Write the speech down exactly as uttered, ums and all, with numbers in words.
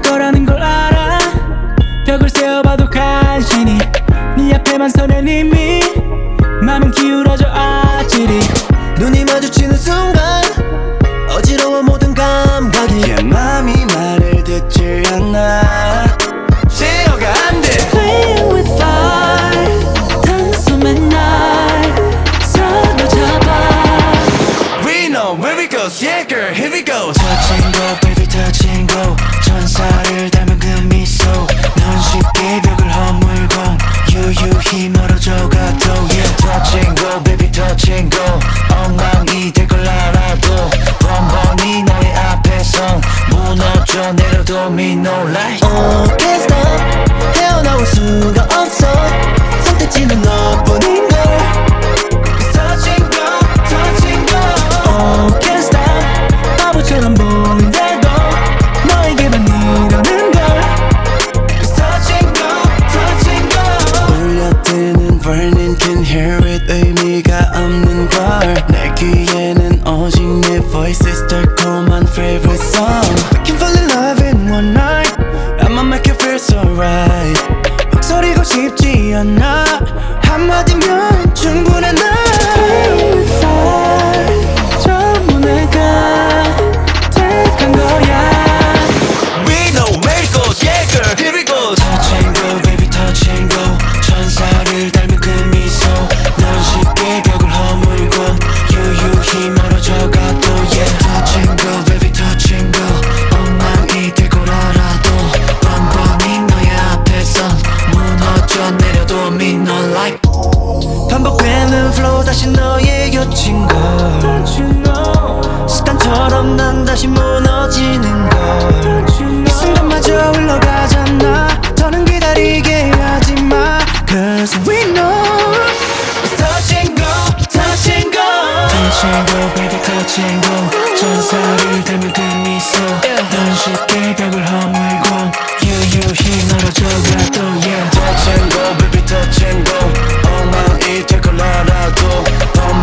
거라는 걸 알아. 벽을 세워봐도 간신히 네 앞에만 서면 이미 맘은 기울어져 아찔히. 눈이 마주치는 순간 어지러워 모든 감각이. yeah, 맘이 말을 듣지 않아. 제어가 안돼. Playing with fire 단숨에 날 사로잡아. We know where we go, yeah girl, here we go. Touch and go, baby touch and go. 천사를 닮은 그 미소. 넌 쉽게 벽을 허물고 유유히 멀어져가도 yeah. Touch and go, baby touch and go. 엉망이 될 걸 알아도 번번이 너의 앞에선 무너져 내려도 me no like. Oh can't stop 헤어나올 수가 없어. 선택지는 너뿐인걸. Touch and go, touch and go. Oh can't stop 바보처럼 보인데도 너에게만 이러는 걸. Touch and go, touch and go. 울려드는 burning can hear it. 의미가 없는 걸. 내 귀에는 오직 네 voices 달콤한 favorite song. We can fall in love in one night. I'ma make you feel so right. 목소리고 싶지 않아. 한마디면 충분해 나. Playing with fire 전부 내가 택한 거야. We know where it goes, yeah girl, here we go. Touch and go, baby touch and go. 천사를 닮은 그 미소. 넌 쉽게 벽을 허물고 유유히 멀어져가도 yeah. Touch and go, baby touch and go. 엉망이 될 걸 알아도 번번이 너의 앞에선 무너져 내려도 me no like. 반복되는 flow 다시 너의 곁인 걸. Don't you know, 습관처럼 난 다시 무너지는 걸. don't you 이 know. 순간마저 흘러가잖아. 더는 기다리게 하지마. Cause we know touch and go, touch and go. Touch and go, baby touch and go. 천사를 닮은 그 미소. 넌 쉽게 벽을 허물고 유유히 멀어져가도 yeah. Touch and go, baby touch and go. 엉망이 될 걸 알아도